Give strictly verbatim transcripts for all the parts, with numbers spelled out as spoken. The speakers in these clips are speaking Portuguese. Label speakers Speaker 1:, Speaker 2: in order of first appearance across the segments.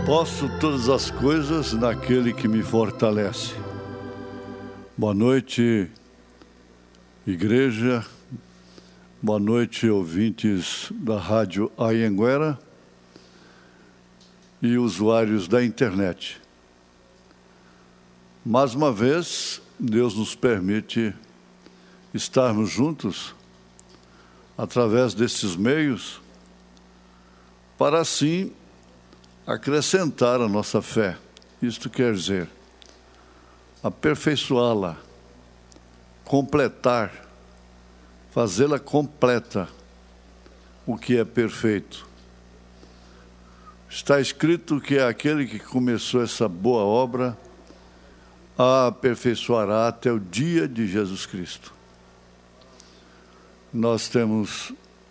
Speaker 1: Posso todas as coisas naquele que me fortalece. Boa noite, igreja. Boa noite, ouvintes da Rádio Anhanguera e usuários da internet. Mais uma vez, Deus nos permite estarmos juntos através desses meios para assim acrescentar a nossa fé. Isto quer dizer, aperfeiçoá-la, completar, fazê-la completa, o que é perfeito. Está escrito que é aquele que começou essa boa obra a aperfeiçoará até o dia de Jesus Cristo. Nós temos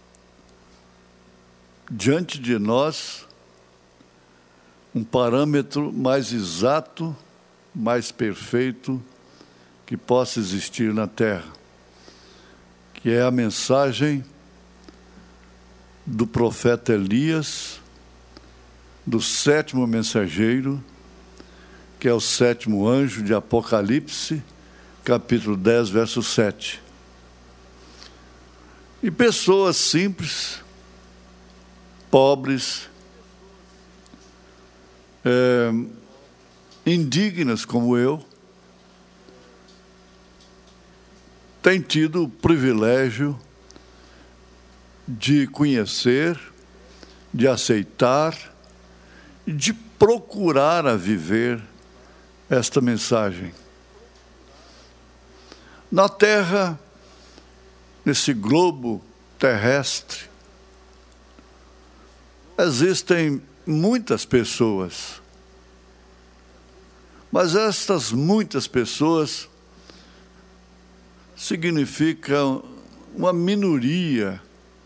Speaker 1: diante de nós um parâmetro mais exato, mais perfeito que possa existir na Terra, que é a mensagem do profeta Elias, do sétimo mensageiro, que é o sétimo anjo de Apocalipse, capítulo dez, verso sete. E pessoas simples, pobres, é, indignas como eu, têm tido o privilégio de conhecer, de aceitar e de procurar a viver esta mensagem. Na Terra, nesse globo terrestre, existem muitas pessoas, mas estas muitas pessoas significam uma minoria,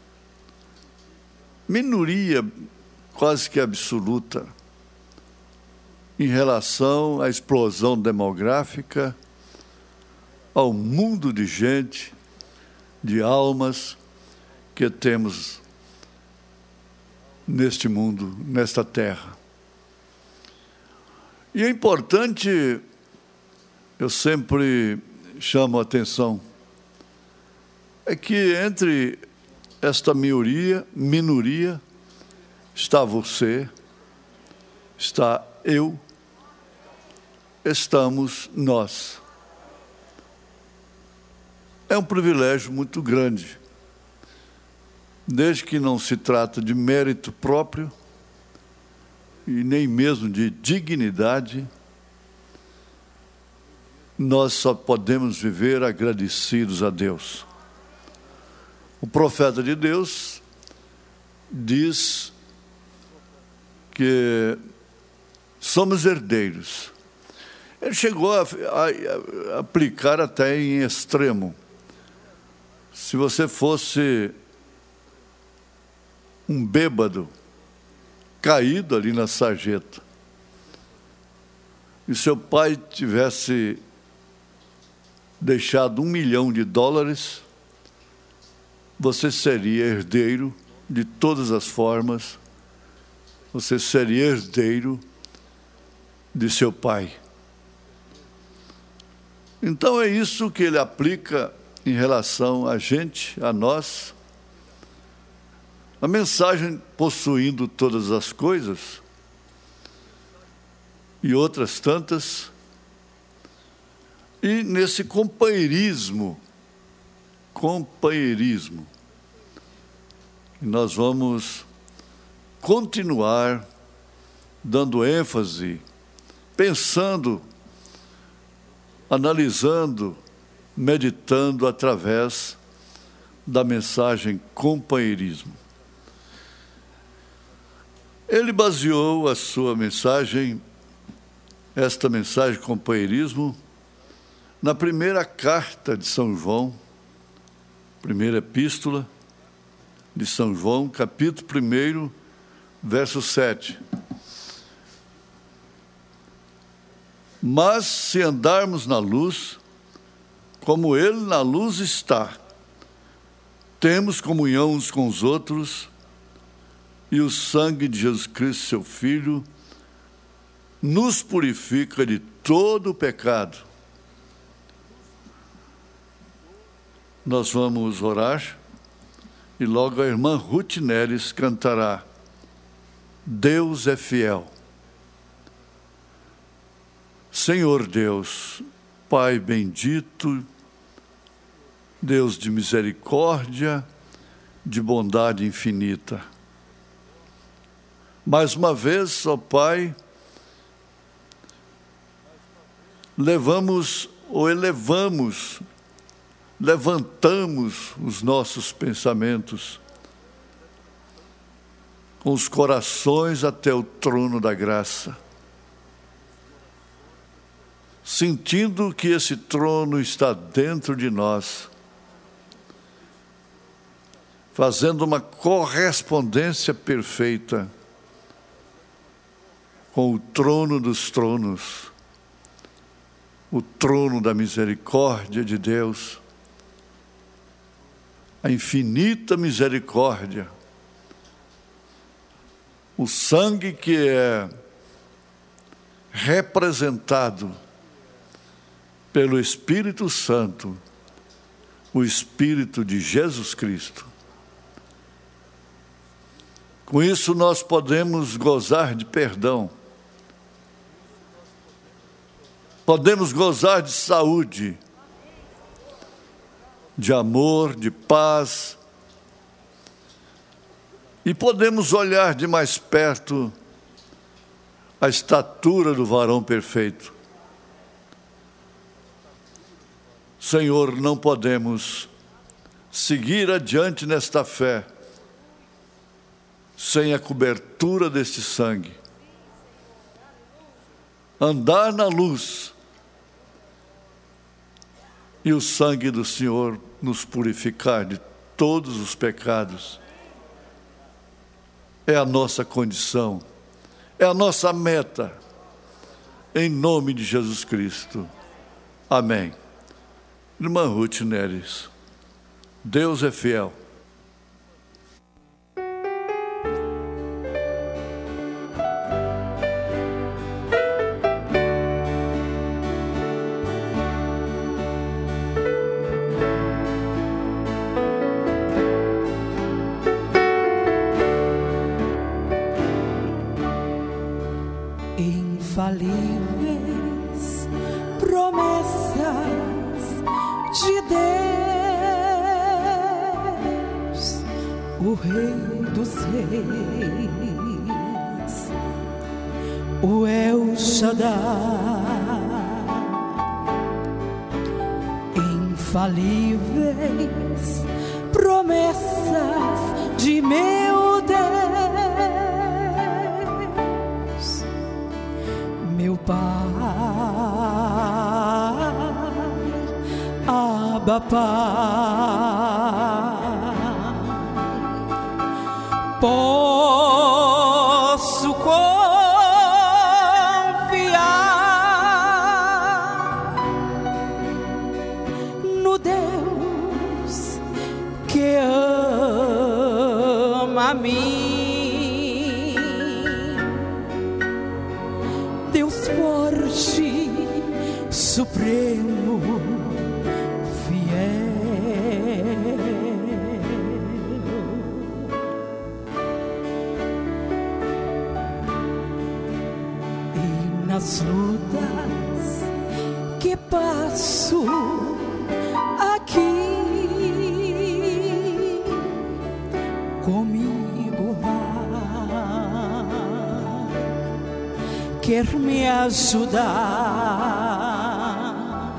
Speaker 1: minoria quase que absoluta, em relação à explosão demográfica, ao mundo de gente, de almas que temos neste mundo, nesta terra. E é importante, eu sempre chamo a atenção, é que entre esta minoria, minoria está você, está eu, estamos nós. É um privilégio muito grande, desde que não se trata de mérito próprio e nem mesmo de dignidade, nós só podemos viver agradecidos a Deus. O profeta de Deus diz que somos herdeiros. Ele chegou a, a, a aplicar até em extremo. Se você fosse um bêbado caído ali na sarjeta e seu pai tivesse deixado um milhão de dólares, você seria herdeiro de todas as formas, você seria herdeiro de seu pai. Então é isso que ele aplica em relação a gente, a nós. A mensagem possuindo todas as coisas e outras tantas, e nesse companheirismo, companheirismo, nós vamos continuar dando ênfase, pensando, analisando, meditando através da mensagem companheirismo. Ele baseou a sua mensagem, esta mensagem companheirismo, na primeira carta de São João, primeira epístola de São João, capítulo primeiro, verso sete. Mas se andarmos na luz, como Ele na luz está, temos comunhão uns com os outros, e o sangue de Jesus Cristo, seu Filho, nos purifica de todo o pecado. Nós vamos orar e logo a irmã Ruth Neres cantará Deus é fiel. Senhor Deus, Pai bendito, Deus de misericórdia, de bondade infinita. Mais uma vez, ó Pai, levamos ou elevamos, levantamos os nossos pensamentos com os corações até o trono da graça, sentindo que esse trono está dentro de nós, fazendo uma correspondência perfeita com o trono dos tronos, o trono da misericórdia de Deus, a infinita misericórdia, o sangue que é representado pelo Espírito Santo, o Espírito de Jesus Cristo. Com isso nós podemos gozar de perdão, podemos gozar de saúde, de amor, de paz, e podemos olhar de mais perto a estatura do varão perfeito. Senhor, não podemos seguir adiante nesta fé sem a cobertura deste sangue. Andar na luz e o sangue do Senhor nos purificar de todos os pecados. É a nossa condição, é a nossa meta, em nome de Jesus Cristo. Amém. Irmã Ruth Neres, Deus é fiel.
Speaker 2: Infalíveis promessas de Deus, o Rei dos Reis, o El Shaddai. Infalíveis promessas de meu Deus, meu Pai, Abba Pai. Posso confiar no Deus que ama a mim, Deus forte, supremo, nas lutas que passo aqui, comigo vai, quer me ajudar.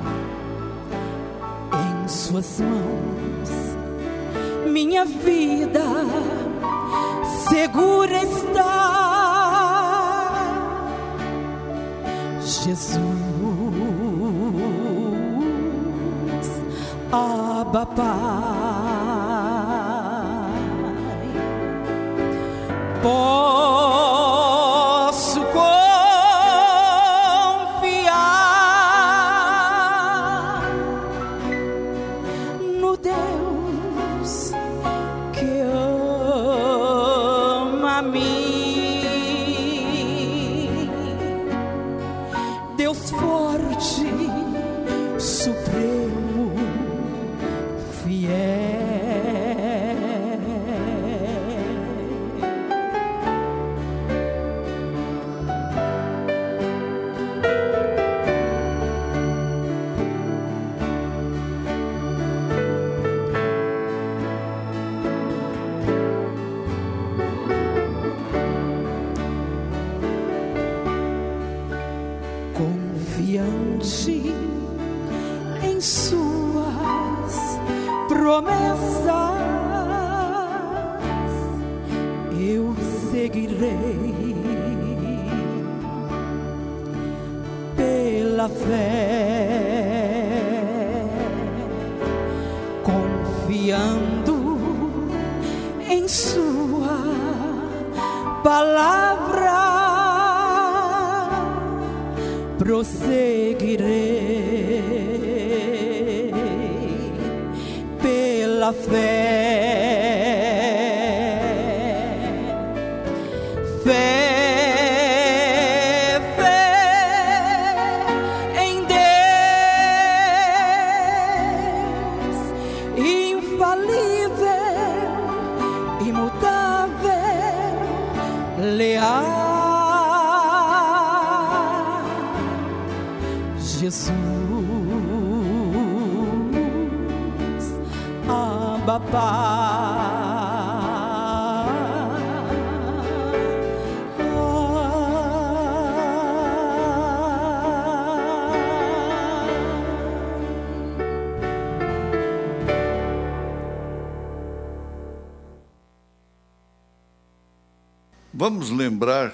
Speaker 2: Em suas mãos minha vida segura está. Jesus, Abba Pai, posso confiar no Deus que ama a mim, confiante em suas promessas, eu seguirei pela fé, confiando em sua palavra, prosseguirei pela fé, fé, fé em Deus, infalível, imutável, leal. Jesus, Abba, Pai.
Speaker 1: Vamos lembrar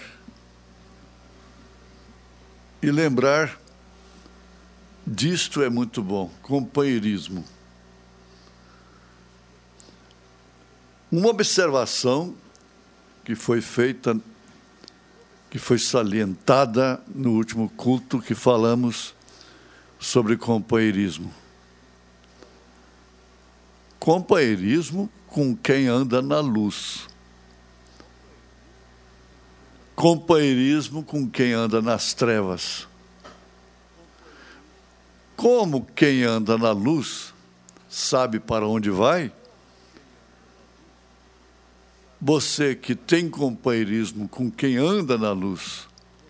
Speaker 1: e lembrar disto é muito bom, companheirismo. Uma observação que foi feita, que foi salientada no último culto que falamos sobre companheirismo. Companheirismo com quem anda na luz. Companheirismo com quem anda nas trevas. Como quem anda na luz sabe para onde vai, você que tem companheirismo com quem anda na luz,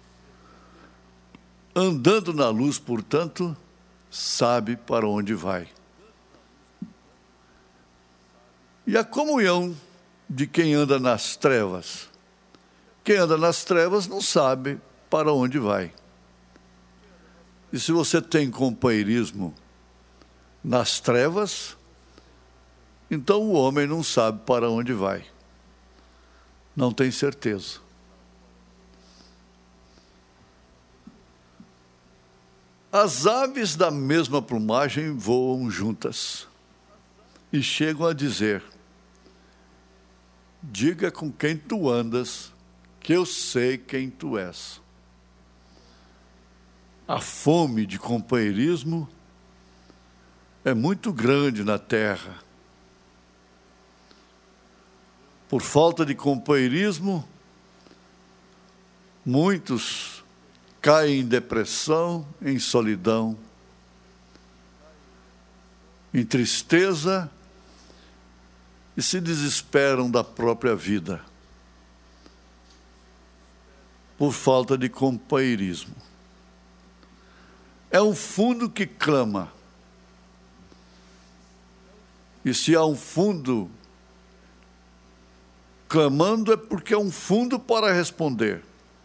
Speaker 1: andando na luz, portanto, sabe para onde vai. E a comunhão de quem anda nas trevas? Quem anda nas trevas não sabe para onde vai. E se você tem companheirismo nas trevas, então o homem não sabe para onde vai. Não tem certeza. As aves da mesma plumagem voam juntas e chegam a dizer: diga com quem tu andas, que eu sei quem tu és. A fome de companheirismo é muito grande na terra. Por falta de companheirismo, muitos caem em depressão, em solidão, em tristeza e se desesperam da própria vida. Por falta de companheirismo. É um fundo que clama. E se há um fundo clamando, é porque é um fundo para responder.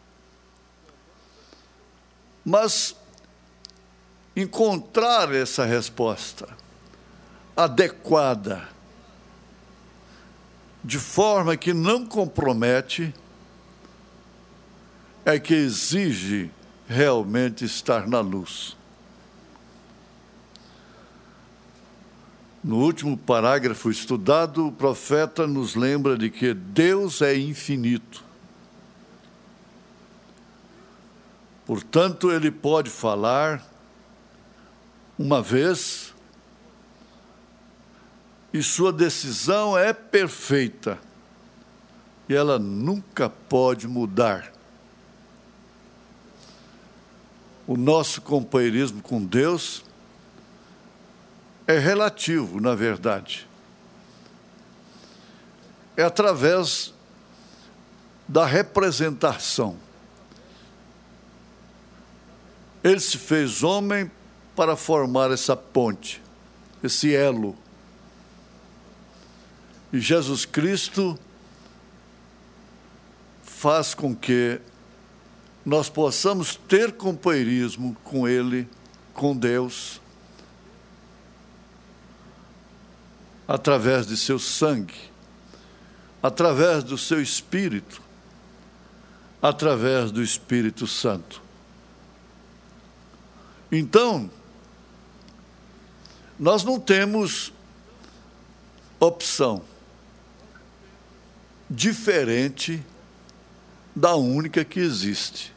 Speaker 1: Mas encontrar essa resposta adequada, de forma que não compromete, é que exige realmente estar na luz. No último parágrafo estudado, o profeta nos lembra de que Deus é infinito. Portanto, ele pode falar uma vez e sua decisão é perfeita e ela nunca pode mudar. O nosso companheirismo com Deus é relativo, na verdade. É através da representação. Ele se fez homem para formar essa ponte, esse elo. E Jesus Cristo faz com que nós possamos ter companheirismo com Ele, com Deus, através de seu sangue, através do seu Espírito, através do Espírito Santo. Então, nós não temos opção diferente da única que existe.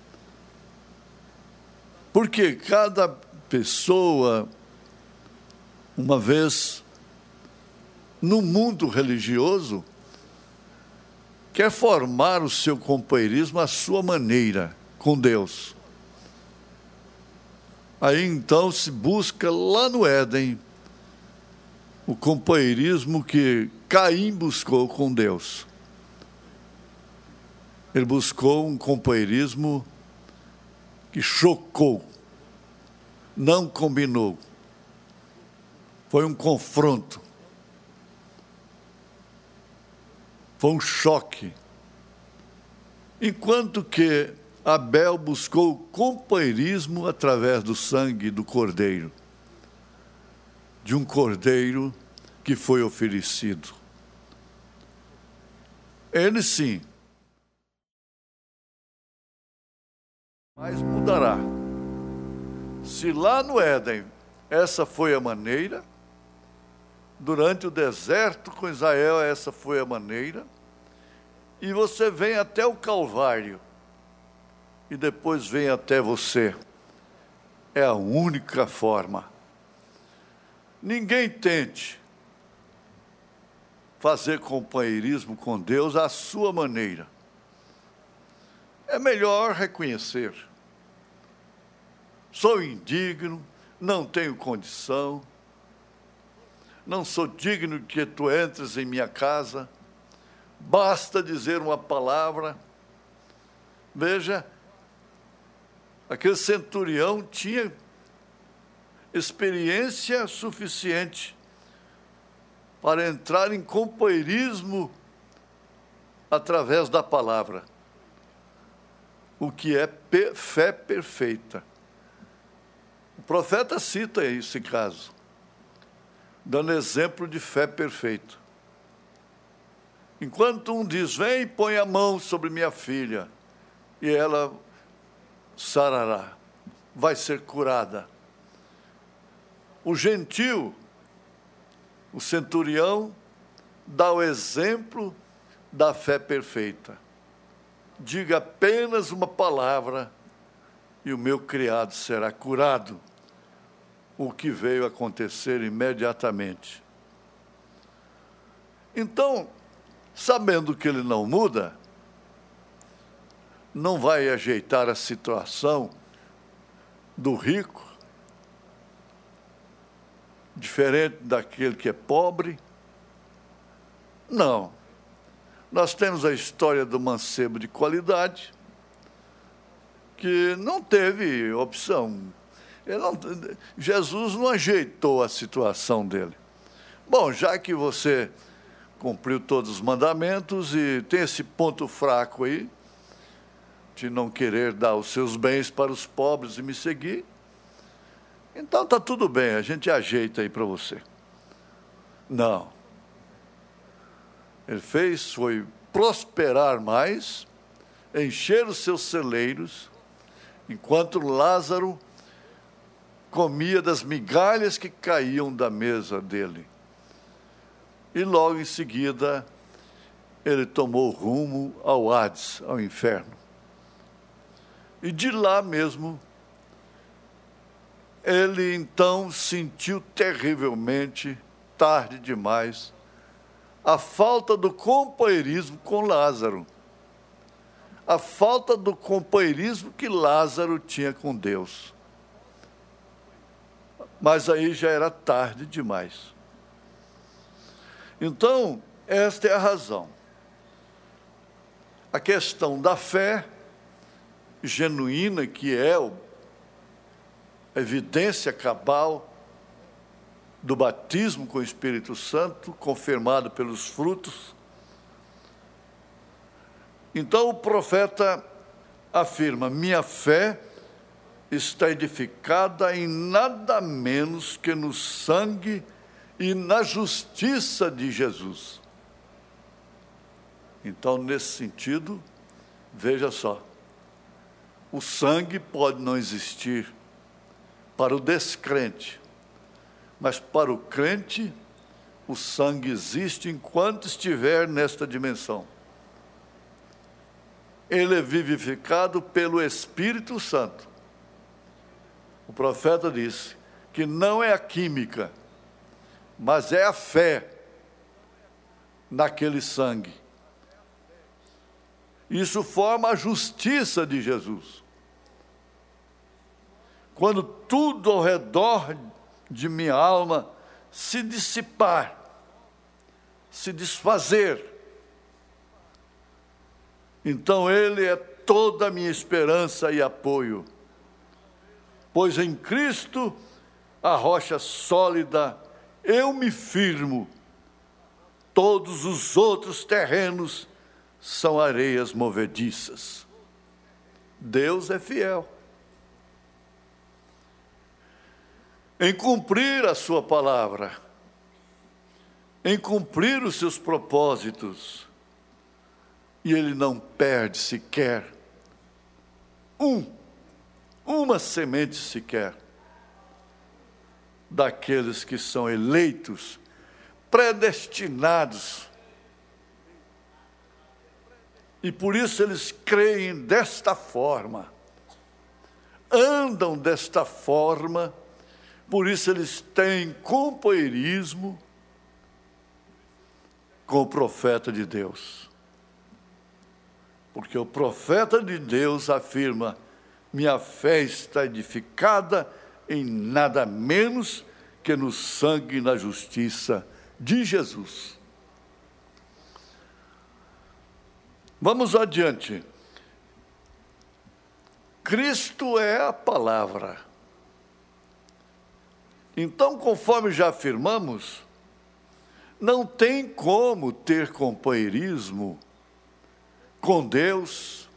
Speaker 1: Porque cada pessoa, uma vez no mundo religioso, quer formar o seu companheirismo à sua maneira com Deus. Aí então se busca lá no Éden o companheirismo que Caim buscou com Deus. Ele buscou um companheirismo que chocou, não combinou. Foi um confronto. Foi um choque. Enquanto que Abel buscou companheirismo através do sangue do cordeiro, de um cordeiro que foi oferecido. Ele sim, mas mudará. Se lá no Éden essa foi a maneira, durante o deserto com Israel essa foi a maneira, e você vem até o Calvário, e depois vem até você. É a única forma. Ninguém tente fazer companheirismo com Deus à sua maneira. É melhor reconhecer. Sou indigno, não tenho condição, não sou digno que tu entres em minha casa, basta dizer uma palavra. Veja, aquele centurião tinha experiência suficiente para entrar em companheirismo através da palavra, o que é fé perfeita. O profeta cita esse caso, dando exemplo de fé perfeita. Enquanto um diz, vem e põe a mão sobre minha filha, e ela sarará, vai ser curada. O gentil, o centurião, dá o exemplo da fé perfeita. Diga apenas uma palavra e o meu criado será curado. O que veio acontecer imediatamente. Então, sabendo que ele não muda, não vai ajeitar a situação do rico, diferente daquele que é pobre. Não. Nós temos a história do mancebo de qualidade, que não teve opção. Ele não, Jesus não ajeitou a situação dele. Bom, já que você cumpriu todos os mandamentos e tem esse ponto fraco aí, de não querer dar os seus bens para os pobres e me seguir, então está tudo bem, a gente ajeita aí para você. Não. Ele fez, foi prosperar mais, encher os seus celeiros, enquanto Lázaro comia das migalhas que caíam da mesa dele. E logo em seguida, ele tomou rumo ao Hades, ao inferno. E de lá mesmo, ele então sentiu terrivelmente, tarde demais, a falta do companheirismo com Lázaro. A falta do companheirismo que Lázaro tinha com Deus. Mas aí já era tarde demais. Então, esta é a razão. A questão da fé genuína, que é a evidência cabal do batismo com o Espírito Santo, confirmado pelos frutos. Então, o profeta afirma: minha fé está edificada em nada menos que no sangue e na justiça de Jesus. Então, nesse sentido, veja só, o sangue pode não existir para o descrente, mas para o crente, o sangue existe enquanto estiver nesta dimensão. Ele é vivificado pelo Espírito Santo. O profeta disse que não é a química, mas é a fé naquele sangue. Isso forma a justiça de Jesus. Quando tudo ao redor de minha alma se dissipar, se desfazer, então Ele é toda a minha esperança e apoio. Pois em Cristo, a rocha sólida, eu me firmo. Todos os outros terrenos são areias movediças. Deus é fiel em cumprir a sua palavra, em cumprir os seus propósitos, e Ele não perde sequer um, uma semente sequer daqueles que são eleitos, predestinados. E por isso eles creem desta forma, andam desta forma, por isso eles têm companheirismo com o profeta de Deus. Porque o profeta de Deus afirma: minha fé está edificada em nada menos que no sangue e na justiça de Jesus. Vamos adiante. Cristo é a palavra. Então, conforme já afirmamos, não tem como ter companheirismo com Deus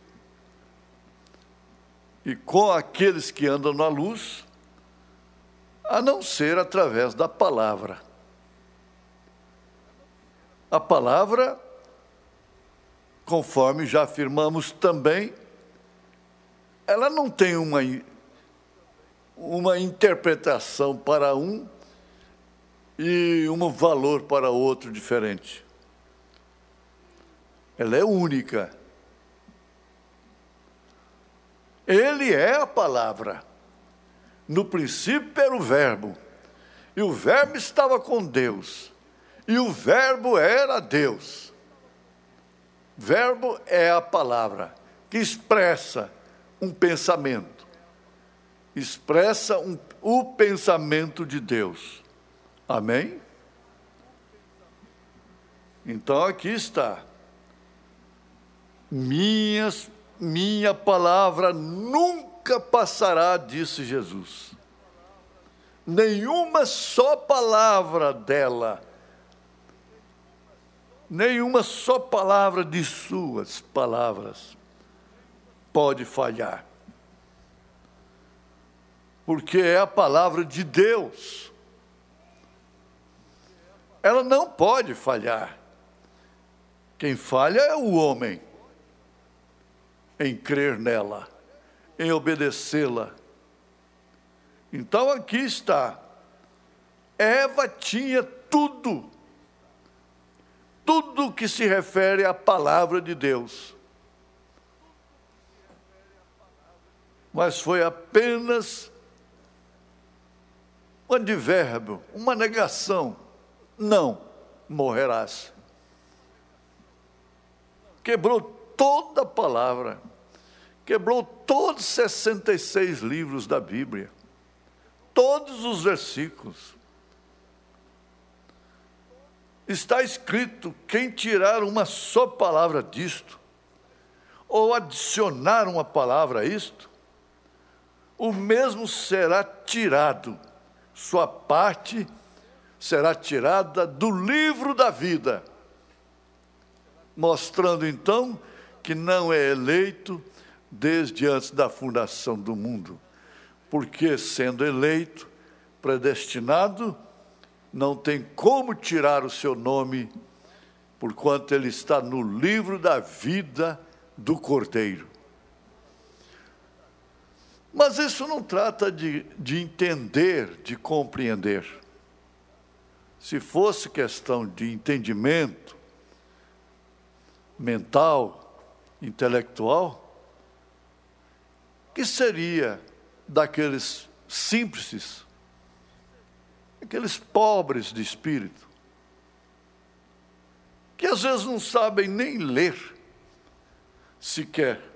Speaker 1: e com aqueles que andam na luz, a não ser através da palavra. A palavra, conforme já afirmamos também, ela não tem uma, uma interpretação para um e um valor para outro diferente. Ela é única. Ele é a palavra. No princípio era o Verbo, e o Verbo estava com Deus, e o Verbo era Deus. Verbo é a palavra que expressa um pensamento, expressa um, o pensamento de Deus. Amém? Então aqui está. Minhas, minha palavra nunca passará, disse Jesus. Nenhuma só palavra dela, nenhuma só palavra de suas palavras pode falhar. Porque é a palavra de Deus. Ela não pode falhar. Quem falha é o homem em crer nela, em obedecê-la. Então aqui está. Eva tinha tudo, tudo que se refere à palavra de Deus. Mas foi apenas um advérbio, uma negação. Não morrerás. Quebrou toda a palavra. Quebrou todos os sessenta e seis livros da Bíblia. Todos os versículos. Está escrito: quem tirar uma só palavra disto, ou adicionar uma palavra a isto, o mesmo será tirado, sua parte será tirada do livro da vida, mostrando então que não é eleito desde antes da fundação do mundo, porque, sendo eleito, predestinado, não tem como tirar o seu nome, porquanto ele está no livro da vida do Cordeiro. Mas isso não trata de, de entender, de compreender. Se fosse questão de entendimento mental, intelectual, que seria daqueles simples, aqueles pobres de espírito, que às vezes não sabem nem ler sequer.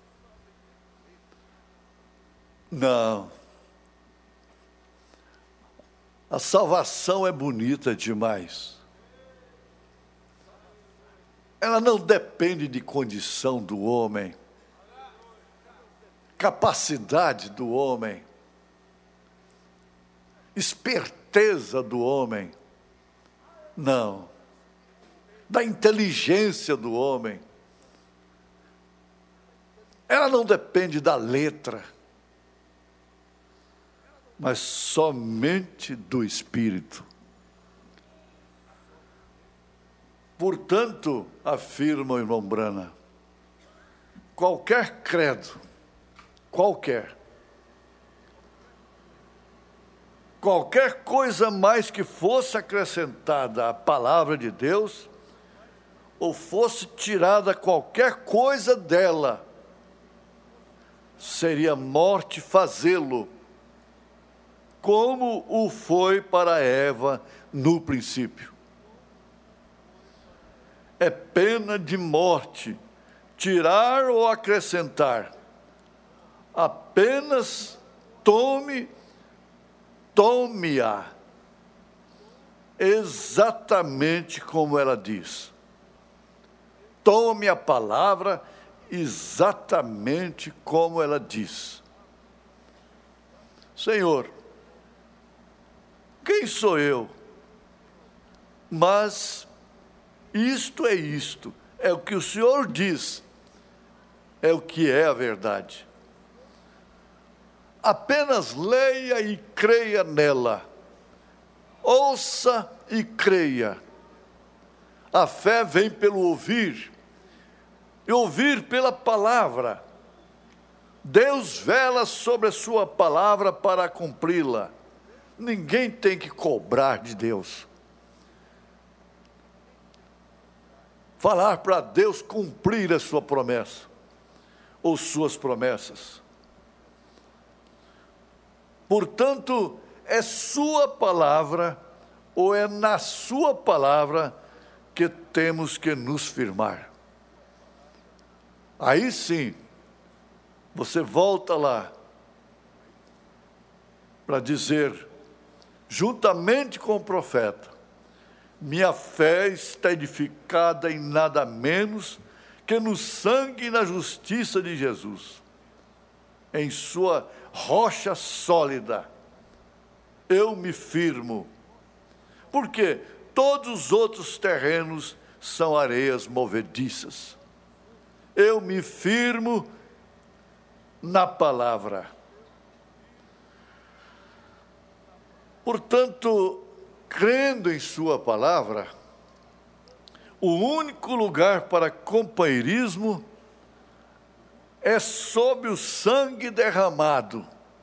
Speaker 1: Não. A salvação é bonita demais. Ela não depende de condição do homem, capacidade do homem, esperteza do homem. Não. Da inteligência do homem. Ela não depende da letra, mas somente do Espírito. Portanto, afirma o irmão Brana, qualquer credo, qualquer, qualquer coisa mais que fosse acrescentada à palavra de Deus, ou fosse tirada qualquer coisa dela, seria morte fazê-lo, como o foi para Eva no princípio. É pena de morte tirar ou acrescentar. Apenas tome, tome-a, exatamente como ela diz. Tome a palavra exatamente como ela diz. Senhor, quem sou eu? Mas isto é isto, é o que o Senhor diz, é o que é a verdade. Apenas leia e creia nela, ouça e creia. A fé vem pelo ouvir, e ouvir pela palavra. Deus vela sobre a sua palavra para cumpri-la. Ninguém tem que cobrar de Deus. Falar para Deus cumprir a sua promessa, ou suas promessas. Portanto, é sua palavra, ou é na sua palavra que temos que nos firmar. Aí sim, você volta lá para dizer, juntamente com o profeta, minha fé está edificada em nada menos que no sangue e na justiça de Jesus, em sua rocha sólida. Eu me firmo, porque todos os outros terrenos são areias movediças. Eu me firmo na palavra. Portanto, crendo em sua palavra, o único lugar para companheirismo é sob o sangue derramado.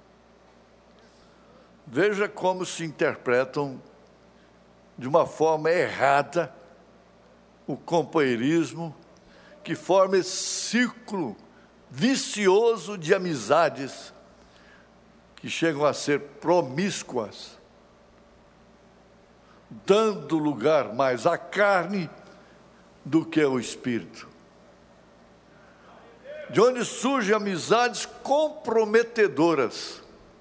Speaker 1: Veja como se interpretam de uma forma errada o companheirismo, que forma esse ciclo vicioso de amizades que chegam a ser promíscuas, dando lugar mais à carne do que ao espírito. De onde surgem amizades comprometedoras.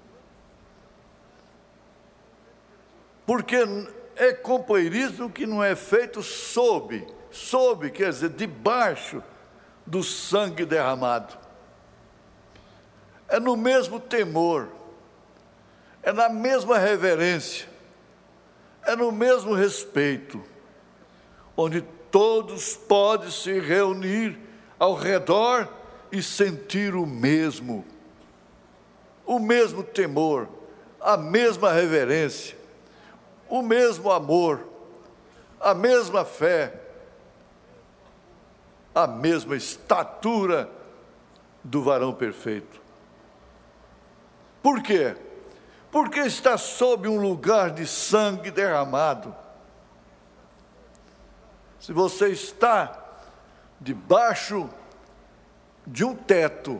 Speaker 1: Porque é companheirismo que não é feito sob, sob, quer dizer, debaixo do sangue derramado. É no mesmo temor, é na mesma reverência, é no mesmo respeito, onde todos podem se reunir ao redor e sentir o mesmo, o mesmo temor, a mesma reverência, o mesmo amor, a mesma fé, a mesma estatura do varão perfeito. Por quê? Porque está sob um lugar de sangue derramado. Se você está debaixo de um teto,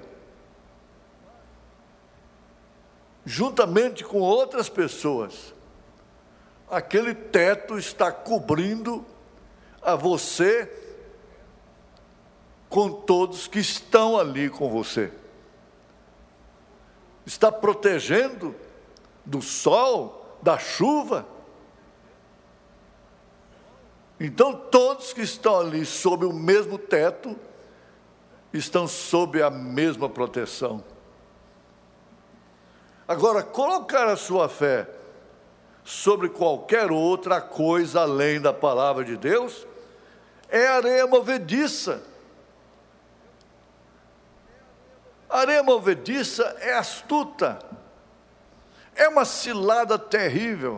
Speaker 1: juntamente com outras pessoas, aquele teto está cobrindo a você com todos que estão ali com você. Está protegendo do sol, da chuva. Então, todos que estão ali sob o mesmo teto, estão sob a mesma proteção. Agora, colocar a sua fé sobre qualquer outra coisa além da palavra de Deus é areia movediça. A areia movediça é astuta, é uma cilada terrível.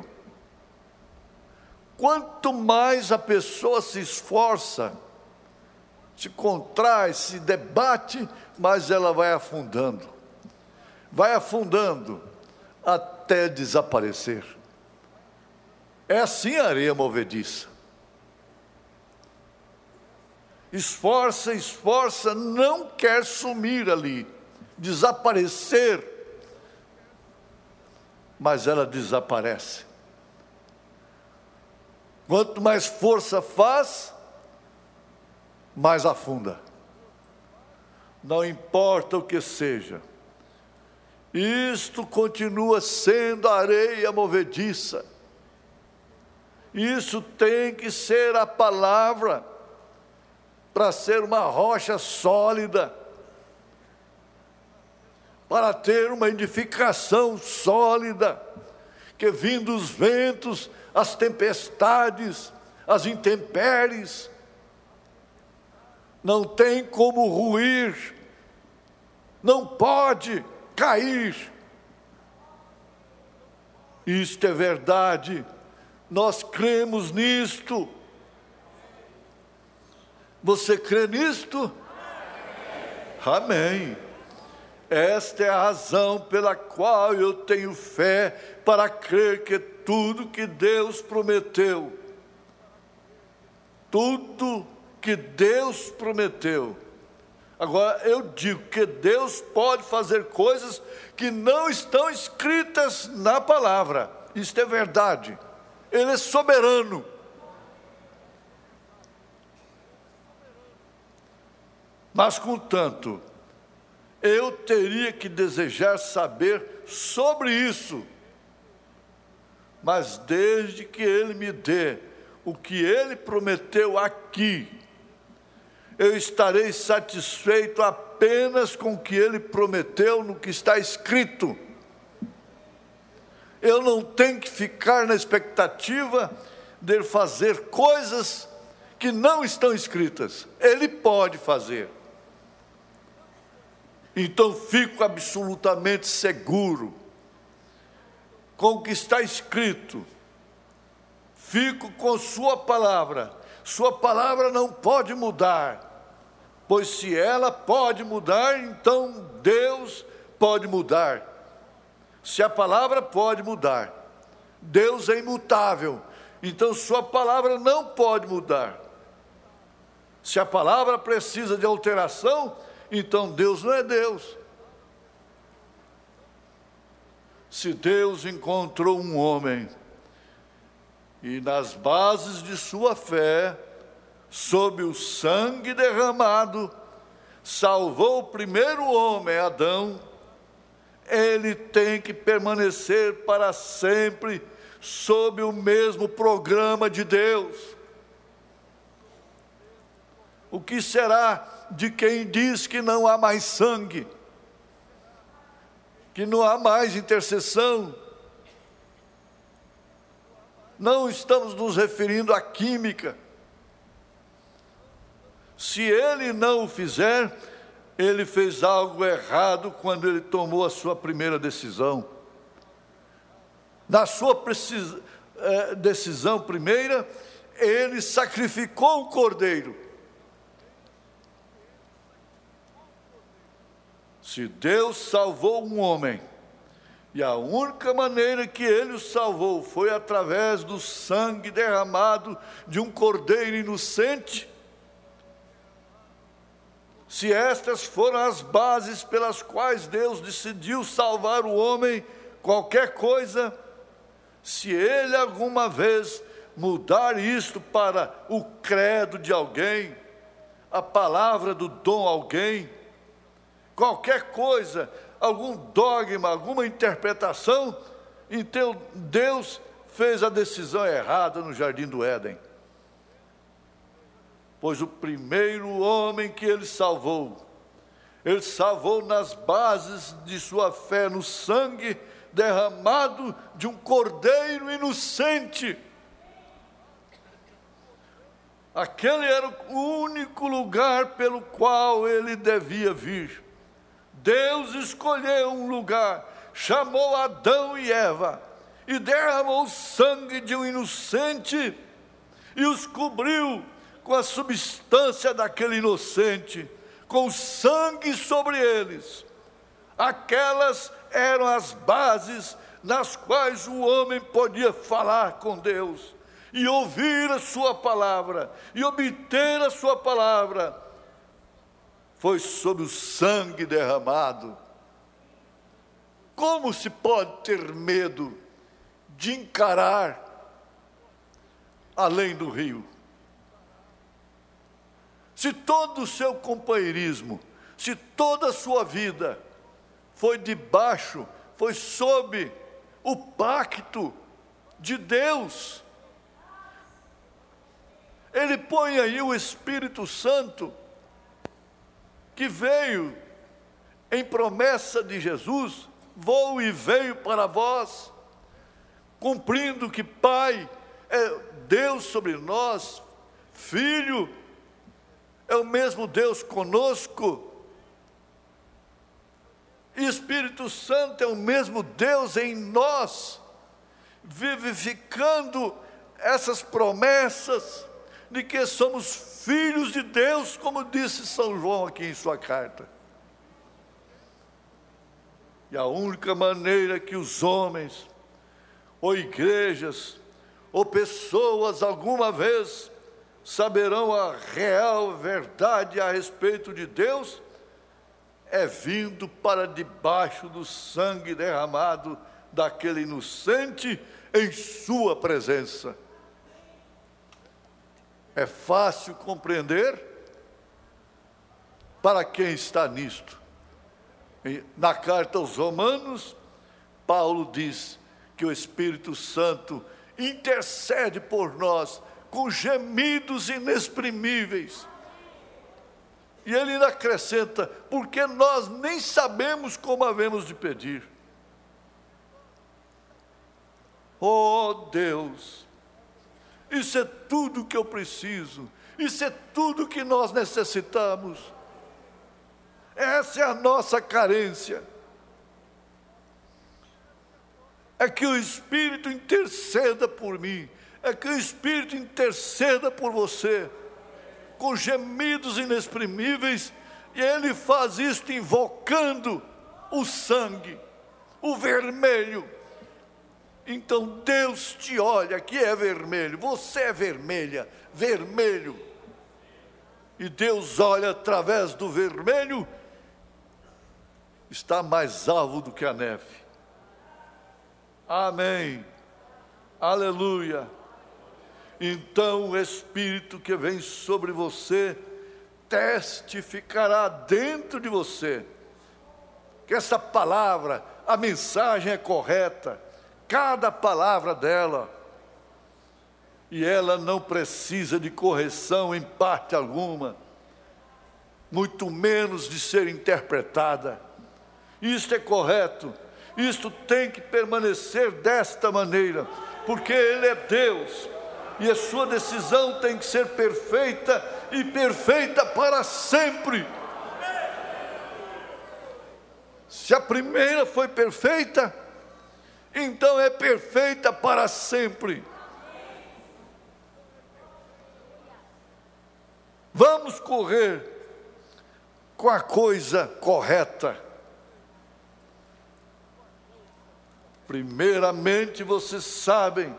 Speaker 1: Quanto mais a pessoa se esforça, se contrai, se debate, mais ela vai afundando. Vai afundando até desaparecer. É assim a areia movediça. Esforça, esforça, não quer sumir ali, desaparecer, mas ela desaparece. Quanto mais força faz, mais afunda. Não importa o que seja, isto continua sendo areia movediça. Isso tem que ser a palavra para ser uma rocha sólida, para ter uma edificação sólida, que vindo os ventos, as tempestades, as intempéries, não tem como ruir, não pode cair. Isto é verdade, nós cremos nisto. Você crê nisto? Amém. Esta é a razão pela qual eu tenho fé para crer que tudo que Deus prometeu, tudo que Deus prometeu. Agora, eu digo que Deus pode fazer coisas que não estão escritas na palavra. Isto é verdade. Ele é soberano. Mas, contanto, eu teria que desejar saber sobre isso. Mas desde que Ele me dê o que Ele prometeu aqui, eu estarei satisfeito apenas com o que Ele prometeu no que está escrito. Eu não tenho que ficar na expectativa de fazer coisas que não estão escritas. Ele pode fazer. Então fico absolutamente seguro com o que está escrito. Fico com sua palavra. Sua palavra não pode mudar, pois se ela pode mudar, então Deus pode mudar. Se a palavra pode mudar, Deus é imutável, então sua palavra não pode mudar. Se a palavra precisa de alteração, então Deus não é Deus. Se Deus encontrou um homem e nas bases de sua fé, sob o sangue derramado, salvou o primeiro homem, Adão, ele tem que permanecer para sempre sob o mesmo programa de Deus. O que será de quem diz que não há mais sangue, que não há mais intercessão? Não estamos nos referindo à química. Se ele não o fizer, ele fez algo errado quando ele tomou a sua primeira decisão. Na sua precis... eh, decisão primeira, ele sacrificou o cordeiro. Se Deus salvou um homem, e a única maneira que ele o salvou foi através do sangue derramado de um cordeiro inocente, se estas foram as bases pelas quais Deus decidiu salvar o homem, qualquer coisa, se ele alguma vez mudar isto para o credo de alguém, a palavra do dom a alguém, qualquer coisa, algum dogma, alguma interpretação, então Deus fez a decisão errada no jardim do Éden. Pois o primeiro homem que ele salvou, ele salvou nas bases de sua fé, no sangue derramado de um cordeiro inocente. Aquele era o único lugar pelo qual ele devia vir. Deus escolheu um lugar, chamou Adão e Eva, e derramou o sangue de um inocente, e os cobriu com a substância daquele inocente, com sangue sobre eles. Aquelas eram as bases nas quais o homem podia falar com Deus, e ouvir a sua palavra, e obter a sua palavra. Foi sob o sangue derramado. Como se pode ter medo de encarar além do rio? Se todo o seu companheirismo, se toda a sua vida foi debaixo, foi sob o pacto de Deus, ele põe aí o Espírito Santo, que veio em promessa de Jesus, voou e veio para vós, cumprindo que Pai é Deus sobre nós, Filho é o mesmo Deus conosco, e Espírito Santo é o mesmo Deus em nós, vivificando essas promessas de que somos filhos de Deus, como disse São João aqui em sua carta. E a única maneira que os homens, ou igrejas, ou pessoas alguma vez saberão a real verdade a respeito de Deus, é vindo para debaixo do sangue derramado daquele inocente em sua presença. É fácil compreender para quem está nisto. Na carta aos Romanos, Paulo diz que o Espírito Santo intercede por nós com gemidos inexprimíveis. E ele ainda acrescenta, porque nós nem sabemos como havemos de pedir. Oh Deus, isso é tudo que eu preciso, isso é tudo que nós necessitamos. Essa é a nossa carência. É que o Espírito interceda por mim, é que o Espírito interceda por você, com gemidos inexprimíveis, e ele faz isto invocando o sangue, o vermelho. Então Deus te olha, que é vermelho, você é vermelha, vermelho, e Deus olha através do vermelho, está mais alvo do que a neve. Amém, aleluia. Então o Espírito que vem sobre você testificará dentro de você que essa palavra, a mensagem é correta, cada palavra dela, e ela não precisa de correção em parte alguma, muito menos de ser interpretada. Isto é correto, isto tem que permanecer desta maneira, porque Ele é Deus, e a sua decisão tem que ser perfeita, e perfeita para sempre. Se a primeira foi perfeita, então é perfeita para sempre. Vamos correr com a coisa correta. Primeiramente, vocês sabem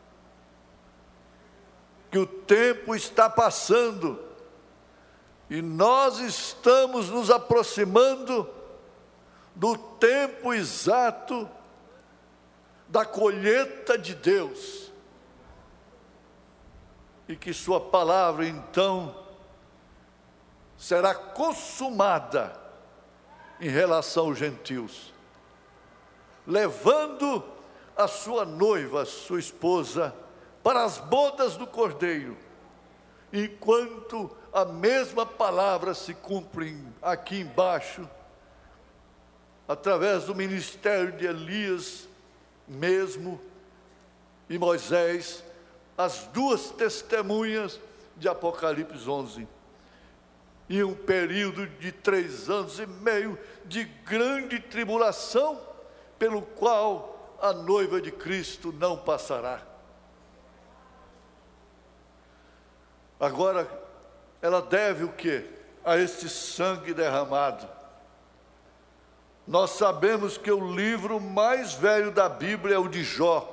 Speaker 1: que o tempo está passando e nós estamos nos aproximando do tempo exato da colheita de Deus. E que sua palavra, então, será consumada em relação aos gentios, levando a sua noiva, a sua esposa, para as bodas do Cordeiro, enquanto a mesma palavra se cumpre aqui embaixo, através do ministério de Elias mesmo, e Moisés, as duas testemunhas de Apocalipse onze. E um período de três anos e meio de grande tribulação, pelo qual a noiva de Cristo não passará. Agora, ela deve o quê? A este sangue derramado. Nós sabemos que o livro mais velho da Bíblia é o de Jó.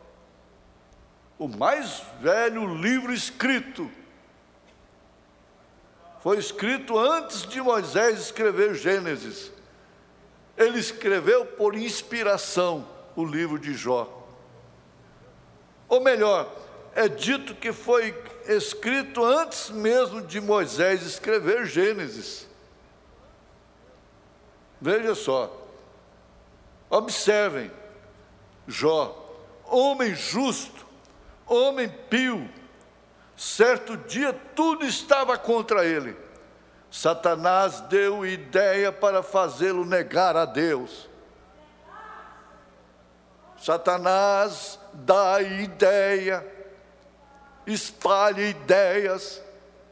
Speaker 1: O mais velho livro escrito. Foi escrito antes de Moisés escrever Gênesis. Ele escreveu por inspiração o livro de Jó. Ou melhor, é dito que foi escrito antes mesmo de Moisés escrever Gênesis. Veja só, observem, Jó, homem justo, homem pio, certo dia tudo estava contra ele. Satanás deu ideia para fazê-lo negar a Deus. Satanás dá ideia, espalha ideias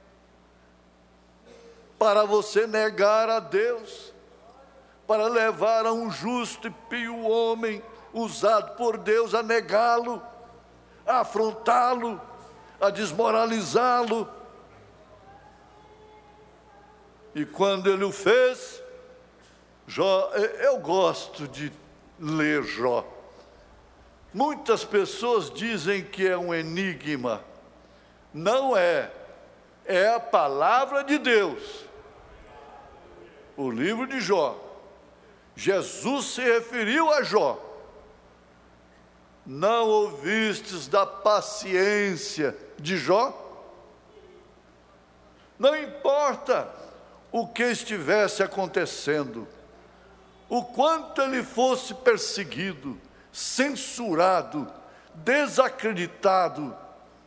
Speaker 1: para você negar a Deus, para levar a um justo e pio homem usado por Deus a negá-lo, a afrontá-lo, a desmoralizá-lo. E quando ele o fez, Jó, eu gosto de ler Jó. Muitas pessoas dizem que é um enigma. Não é, é a palavra de Deus. O livro de Jó. Jesus se referiu a Jó. Não ouvistes da paciência de Jó? Não importa o que estivesse acontecendo, o quanto ele fosse perseguido, censurado, desacreditado,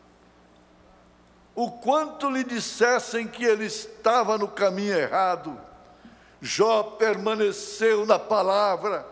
Speaker 1: o quanto lhe dissessem que ele estava no caminho errado, Jó permaneceu na palavra.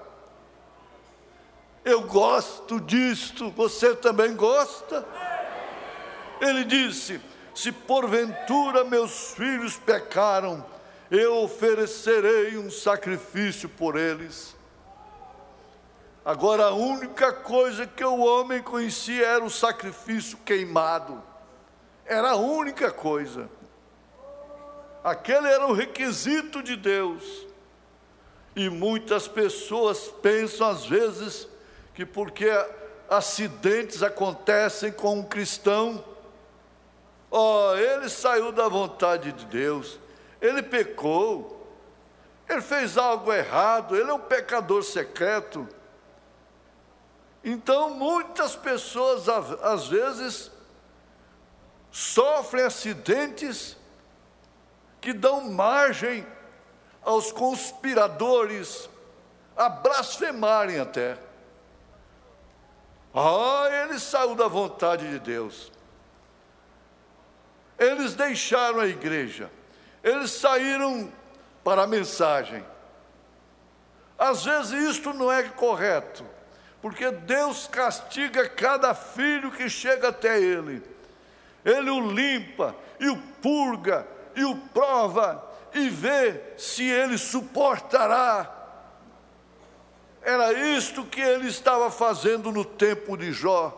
Speaker 1: Eu gosto disto, você também gosta? Ele disse: se porventura meus filhos pecaram, eu oferecerei um sacrifício por eles. Agora, a única coisa que o homem conhecia era o sacrifício queimado. Era a única coisa. Aquele era o requisito de Deus. E muitas pessoas pensam às vezes que porque acidentes acontecem com um cristão, ó, oh, ele saiu da vontade de Deus, ele pecou, ele fez algo errado, ele é um pecador secreto. Então muitas pessoas às vezes sofrem acidentes que dão margem aos conspiradores a blasfemarem até. Ah, ele saiu da vontade de Deus. Eles deixaram a igreja. Eles saíram para a mensagem. Às vezes isto não é correto, porque Deus castiga cada filho que chega até Ele. Ele o limpa, e o purga, e o prova, e vê se ele suportará Era isto que ele estava fazendo no tempo de Jó.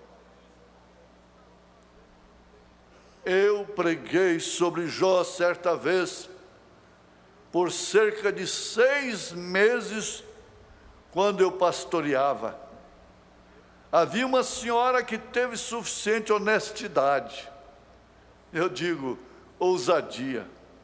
Speaker 1: Eu preguei sobre Jó certa vez, por cerca de seis meses, quando eu pastoreava. Havia uma senhora que teve suficiente honestidade, eu digo, ousadia.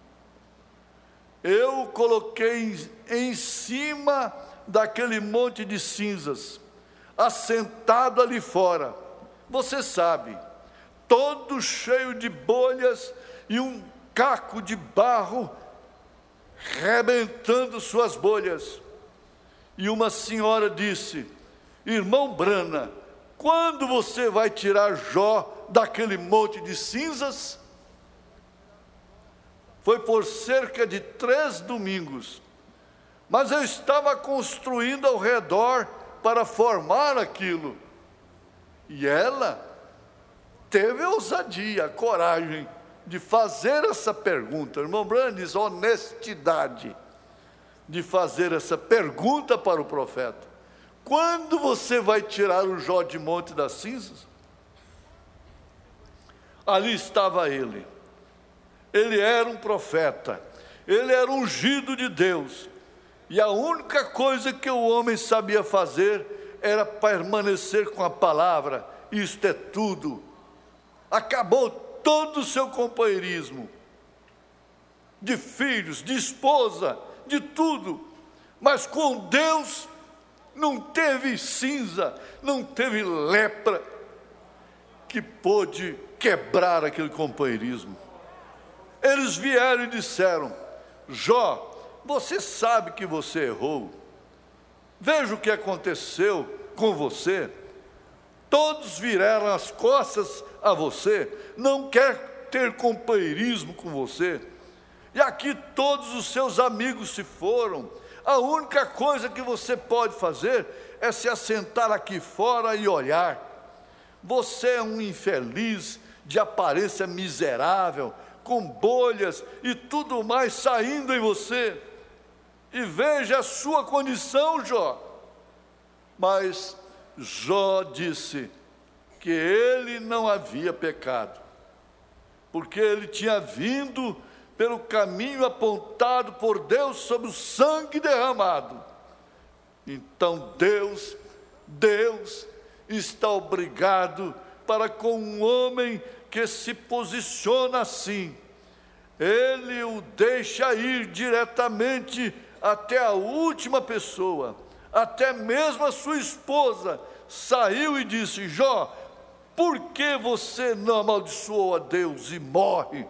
Speaker 1: Eu coloquei em, em cima daquele monte de cinzas, assentado ali fora, você sabe, todo cheio de bolhas e um caco de barro rebentando suas bolhas. E uma senhora disse: irmão Brana, quando você vai tirar Jó daquele monte de cinzas? Foi por cerca de três domingos, mas eu estava construindo ao redor para formar aquilo. E ela teve a ousadia, a coragem de fazer essa pergunta. Irmão Brandes, honestidade de fazer essa pergunta para o profeta: quando você vai tirar o Jó de Monte das Cinzas? Ali estava ele. Ele era um profeta, ele era ungido de Deus, e a única coisa que o homem sabia fazer era permanecer com a palavra. Isto é tudo. Acabou todo o seu companheirismo, de filhos, de esposa, de tudo, mas com Deus não teve cinza, não teve lepra que pôde quebrar aquele companheirismo. Eles vieram e disseram: Jó, você sabe que você errou, veja o que aconteceu com você, todos viraram as costas a você, não quer ter companheirismo com você, e aqui todos os seus amigos se foram, a única coisa que você pode fazer é se assentar aqui fora e olhar. Você é um infeliz, de aparência miserável, com bolhas e tudo mais saindo em você, e veja a sua condição, Jó. Mas Jó disse que ele não havia pecado, porque ele tinha vindo pelo caminho apontado por Deus sobre o sangue derramado. Então Deus, Deus está obrigado para com um homem que se posiciona assim. Ele o deixa ir diretamente até a última pessoa, até mesmo a sua esposa saiu e disse: Jó, por que você não amaldiçoou a Deus e morre?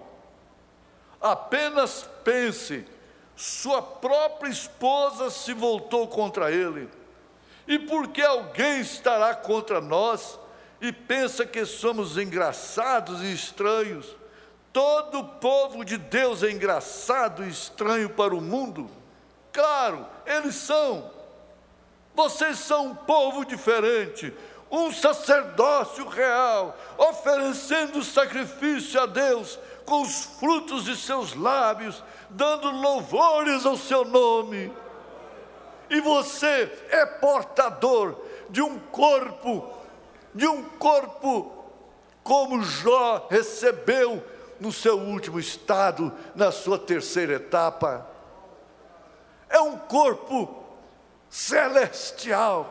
Speaker 1: Apenas pense, sua própria esposa se voltou contra ele, e por que alguém estará contra nós e pensa que somos engraçados e estranhos? Todo o povo de Deus é engraçado e estranho para o mundo? Claro, eles são. Vocês são um povo diferente, um sacerdócio real, oferecendo sacrifício a Deus com os frutos de seus lábios, dando louvores ao seu nome. E você é portador de um corpo, de um corpo como Jó recebeu no seu último estado, na sua terceira etapa. É um corpo celestial,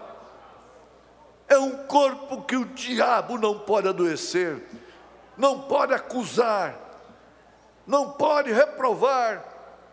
Speaker 1: é um corpo que o diabo não pode adoecer, não pode acusar, não pode reprovar,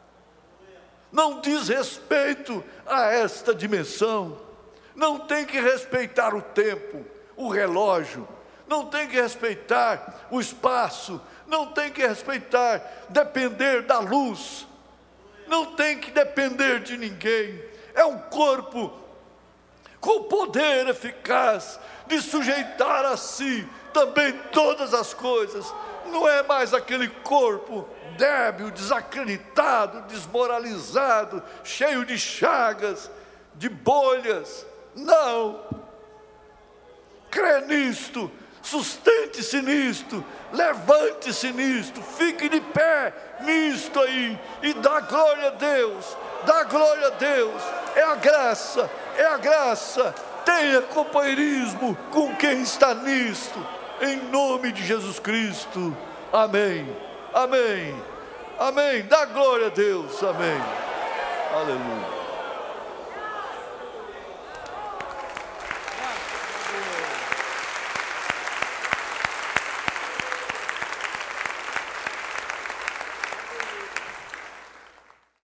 Speaker 1: não diz respeito a esta dimensão, não tem que respeitar o tempo, o relógio, não tem que respeitar o espaço, não tem que respeitar, depender da luz, não tem que depender de ninguém. É um corpo com poder eficaz de sujeitar a si também todas as coisas. Não é mais aquele corpo débil, desacreditado, desmoralizado, cheio de chagas, de bolhas. Não. Crê nisto, Sustente-se nisto, levante-se nisto, fique de pé nisto aí e dá glória a Deus, dá glória a Deus. É a graça, é a graça. Tenha companheirismo com quem está nisto, em nome de Jesus Cristo. Amém, amém, amém. Dá glória a Deus, amém. Aleluia.